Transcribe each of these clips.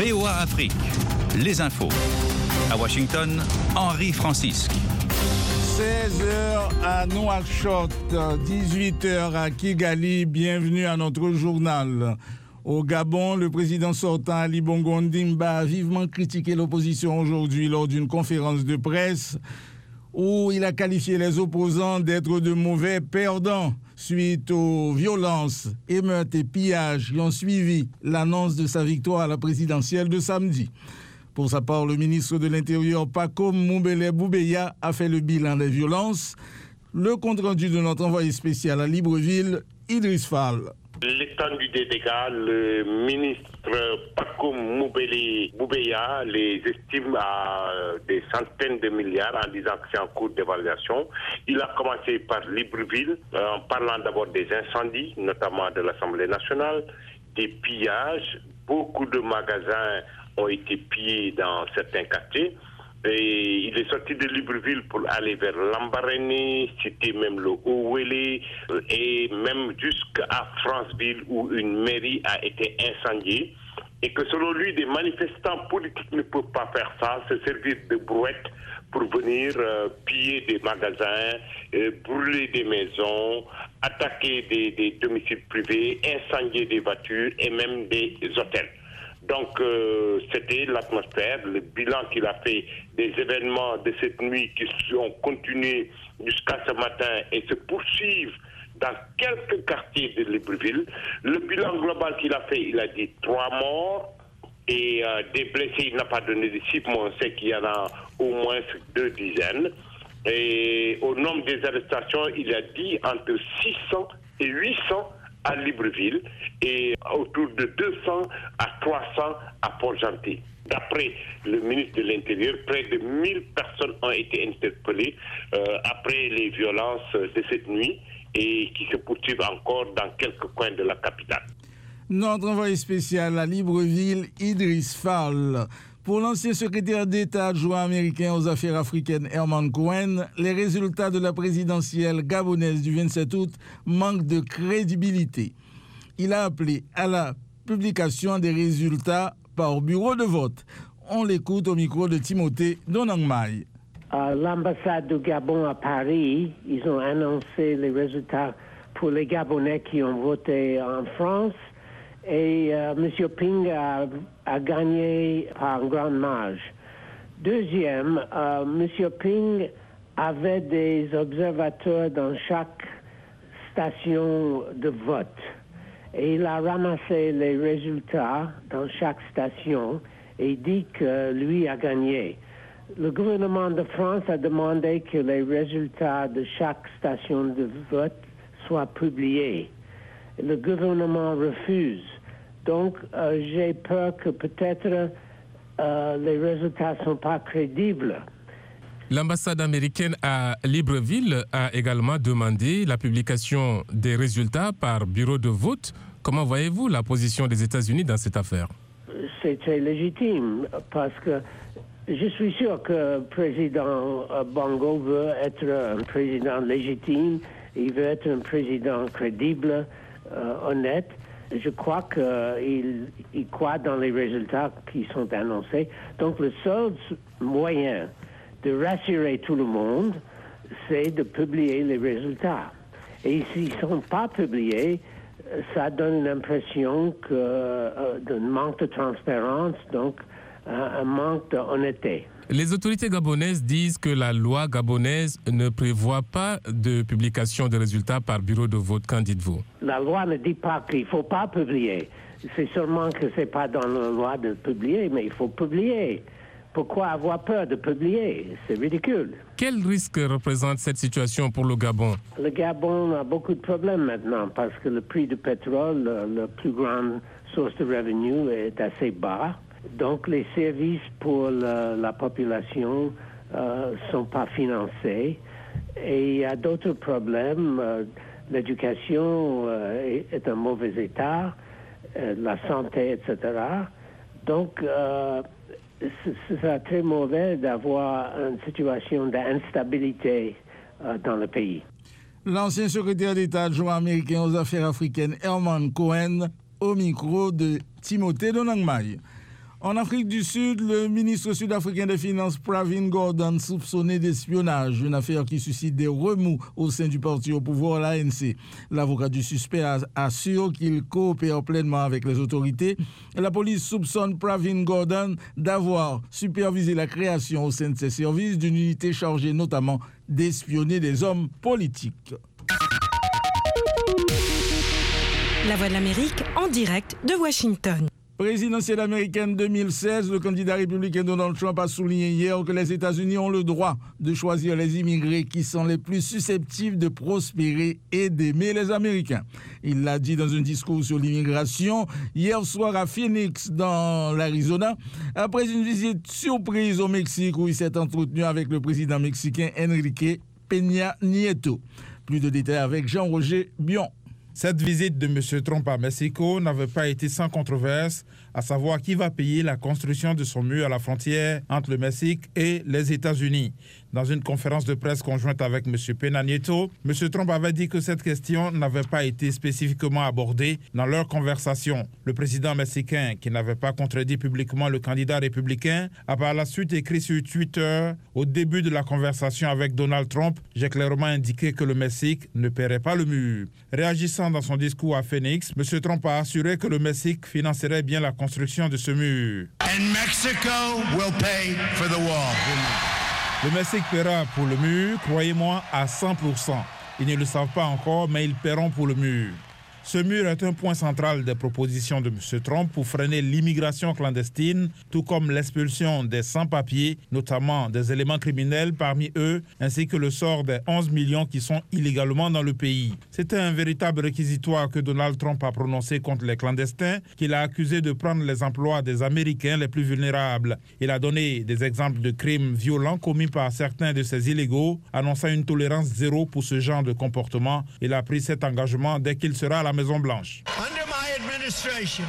VOA Afrique, les infos. À Washington, Henri Francisque. 16h à Nouakchott, 18h à Kigali. Bienvenue à notre journal. Au Gabon, le président sortant Ali Bongo Ondimba a vivement critiqué l'opposition aujourd'hui lors d'une conférence de presse où il a qualifié les opposants d'être de mauvais perdants suite aux violences, émeutes et pillages qui ont suivi l'annonce de sa victoire à la présidentielle de samedi. Pour sa part, le ministre de l'Intérieur, Paco Moumbele Boubeya, a fait le bilan des violences. Le compte-rendu de notre envoyé spécial à Libreville, Idriss Fall. L'étendue des dégâts, le ministre Paco Moumbele Boubeya les estime à des centaines de milliards en disant que c'est en cours d'évaluation. Il a commencé par Libreville en parlant d'abord des incendies, notamment de l'Assemblée nationale, des pillages. Beaucoup de magasins ont été pillés dans certains quartiers. Et il est sorti de Libreville pour aller vers Lambaréné, citer même le Haut-Wélé et même jusqu'à Franceville où une mairie a été incendiée. Et que selon lui, des manifestants politiques ne peuvent pas faire ça, se servir de brouettes pour venir piller des magasins, brûler des maisons, attaquer des domiciles privés, incendier des voitures et même des hôtels. Donc, c'était l'atmosphère, le bilan qu'il a fait des événements de cette nuit qui ont continué jusqu'à ce matin et se poursuivent dans quelques quartiers de Libreville. Le bilan global qu'il a fait, il a dit 3 morts et des blessés, il n'a pas donné de chiffres, mais on sait qu'il y en a au moins 2 dizaines. Et au nombre des arrestations, il a dit entre 600 et 800 à Libreville et autour de 200 à 300 à Port-Gentil. D'après le ministre de l'Intérieur, près de 1000 personnes ont été interpellées après les violences de cette nuit et qui se poursuivent encore dans quelques coins de la capitale. Notre envoyé spécial à Libreville, Idriss Fall. Pour l'ancien secrétaire d'État adjoint américain aux affaires africaines Herman Cohen, les résultats de la présidentielle gabonaise du 27 août manquent de crédibilité. Il a appelé à la publication des résultats par bureau de vote. On l'écoute au micro de Timothée Donangmai. À l'ambassade du Gabon à Paris, ils ont annoncé les résultats pour les Gabonais qui ont voté en France. Et M. Ping a gagné par une grande marge. Deuxième, M. Ping avait des observateurs dans chaque station de vote. Et il a ramassé les résultats dans chaque station et dit que lui a gagné. Le gouvernement de France a demandé que les résultats de chaque station de vote soient publiés. Le gouvernement refuse. Donc, j'ai peur que peut-être les résultats ne sont pas crédibles. L'ambassade américaine à Libreville a également demandé la publication des résultats par bureau de vote. Comment voyez-vous la position des États-Unis dans cette affaire? C'est très légitime parce que je suis sûr que le président Bongo veut être un président légitime. Il veut être un président crédible, honnête. Je crois qu'il croit dans les résultats qui sont annoncés. Donc, le seul moyen de rassurer tout le monde, c'est de publier les résultats. Et s'ils ne sont pas publiés, ça donne l'impression d'un manque de transparence, donc un manque d'honnêteté. Les autorités gabonaises disent que la loi gabonaise ne prévoit pas de publication de résultats par bureau de vote. Qu'en dites-vous? La loi ne dit pas qu'il ne faut pas publier. C'est seulement que ce n'est pas dans la loi de publier, mais il faut publier. Pourquoi avoir peur de publier? C'est ridicule. Quel risque représente cette situation pour le Gabon? Le Gabon a beaucoup de problèmes maintenant parce que le prix du pétrole, la plus grande source de revenus, est assez bas. Donc, les services pour la population ne sont pas financés. Et il y a d'autres problèmes. L'éducation est en mauvais état, la santé, etc. Donc, c'est très mauvais d'avoir une situation d'instabilité dans le pays. L'ancien secrétaire d'État adjoint américain aux affaires africaines Herman Cohen au micro de Timothée Donangmai. En Afrique du Sud, le ministre sud-africain des Finances Pravin Gordhan soupçonné d'espionnage, une affaire qui suscite des remous au sein du parti au pouvoir, l'ANC. L'avocat du suspect assure qu'il coopère pleinement avec les autorités. La police soupçonne Pravin Gordhan d'avoir supervisé la création au sein de ses services d'une unité chargée notamment d'espionner des hommes politiques. La Voix de l'Amérique en direct de Washington. Présidentielle américaine 2016, le candidat républicain Donald Trump a souligné hier que les États-Unis ont le droit de choisir les immigrés qui sont les plus susceptibles de prospérer et d'aimer les Américains. Il l'a dit dans un discours sur l'immigration hier soir à Phoenix, dans l'Arizona, après une visite surprise au Mexique où il s'est entretenu avec le président mexicain Enrique Peña Nieto. Plus de détails avec Jean-Roger Bion. Cette visite de M. Trump à Mexico n'avait pas été sans controverse, à savoir qui va payer la construction de son mur à la frontière entre le Mexique et les États-Unis. Dans une conférence de presse conjointe avec M. Peña Nieto, M. Trump avait dit que cette question n'avait pas été spécifiquement abordée dans leur conversation. Le président mexicain, qui n'avait pas contredit publiquement le candidat républicain, a par la suite écrit sur Twitter: « Au début de la conversation avec Donald Trump, j'ai clairement indiqué que le Mexique ne paierait pas le mur. » Réagissant dans son discours à Phoenix, M. Trump a assuré que le Mexique financerait bien la construction de ce mur. And Mexico will pay for the wall. Le Mexique paiera pour le mur, croyez-moi, à 100%. Ils ne le savent pas encore, mais ils paieront pour le mur. Ce mur est un point central des propositions de M. Trump pour freiner l'immigration clandestine, tout comme l'expulsion des sans-papiers, notamment des éléments criminels parmi eux, ainsi que le sort des 11 millions qui sont illégalement dans le pays. C'était un véritable réquisitoire que Donald Trump a prononcé contre les clandestins, qu'il a accusé de prendre les emplois des Américains les plus vulnérables. Il a donné des exemples de crimes violents commis par certains de ces illégaux, annonçant une tolérance zéro pour ce genre de comportement. Il a pris cet engagement dès qu'il sera à la Maison-Blanche. Under my administration,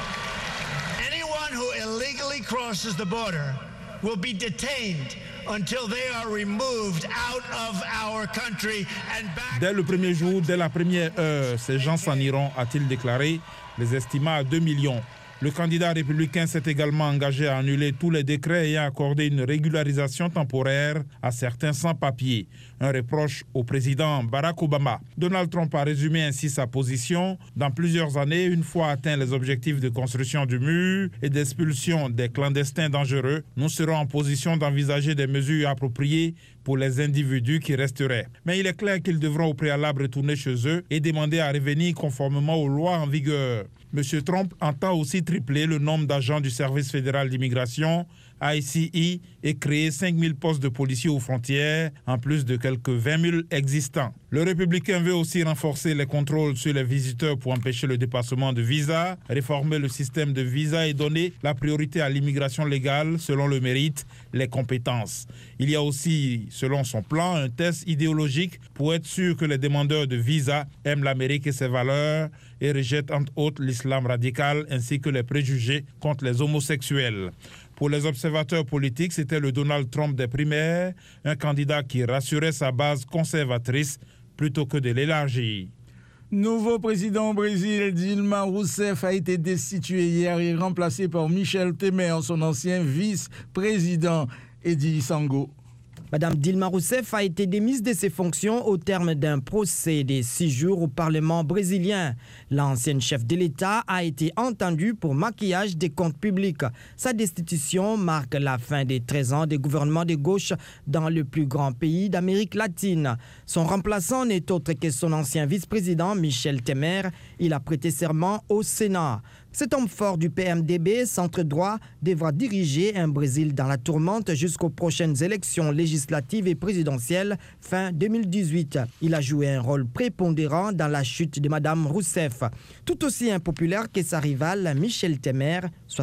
anyone who illegally crosses the border will be detained until they are removed out of our country and back. Dès le premier jour, dès la première heure, ces gens s'en iront, a-t-il déclaré, les estimant à 2 millions. Le candidat républicain s'est également engagé à annuler tous les décrets ayant accordé une régularisation temporaire à certains sans-papiers, un reproche au président Barack Obama. Donald Trump a résumé ainsi sa position. Dans plusieurs années, une fois atteints les objectifs de construction du mur et d'expulsion des clandestins dangereux, nous serons en position d'envisager des mesures appropriées pour les individus qui resteraient. Mais il est clair qu'ils devront au préalable retourner chez eux et demander à revenir conformément aux lois en vigueur. M. Trump entend aussi tripler le nombre d'agents du Service fédéral d'immigration, ICE, et créer 5 000 postes de policiers aux frontières, en plus de quelques 20 000 existants. Le républicain veut aussi renforcer les contrôles sur les visiteurs pour empêcher le dépassement de visas, réformer le système de visas et donner la priorité à l'immigration légale selon le mérite, les compétences. Il y a aussi, selon son plan, un test idéologique pour être sûr que les demandeurs de visas aiment l'Amérique et ses valeurs et rejettent entre autres l'islam radical ainsi que les préjugés contre les homosexuels. Pour les observateurs politiques, c'était le Donald Trump des primaires, un candidat qui rassurait sa base conservatrice plutôt que de l'élargir. Nouveau président au Brésil, Dilma Rousseff a été destitué hier et remplacé par Michel Temer, son ancien vice-président Edi Sango. Madame Dilma Rousseff a été démise de ses fonctions au terme d'un procès de 6 jours au Parlement brésilien. L'ancienne chef de l'État a été entendue pour maquillage des comptes publics. Sa destitution marque la fin des 13 ans de gouvernement de gauche dans le plus grand pays d'Amérique latine. Son remplaçant n'est autre que son ancien vice-président Michel Temer. Il a prêté serment au Sénat. Cet homme fort du PMDB, centre-droit, devra diriger un Brésil dans la tourmente jusqu'aux prochaines élections législatives et présidentielles fin 2018. Il a joué un rôle prépondérant dans la chute de Madame Rousseff. Tout aussi impopulaire que sa rivale, Michel Temer,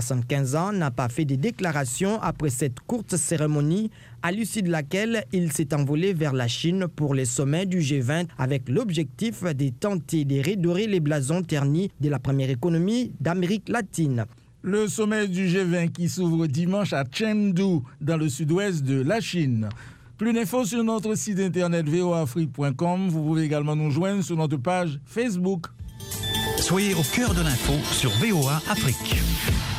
75 ans, n'a pas fait de déclarations après cette courte cérémonie à l'issue de laquelle il s'est envolé vers la Chine pour les sommets du G20 avec l'objectif de tenter de redorer les blasons ternis de la première économie d'Amérique latine. Le sommet du G20 qui s'ouvre dimanche à Chengdu, dans le sud-ouest de la Chine. Plus d'infos sur notre site internet voaafrique.com. Vous pouvez également nous joindre sur notre page Facebook. Soyez au cœur de l'info sur VOA Afrique.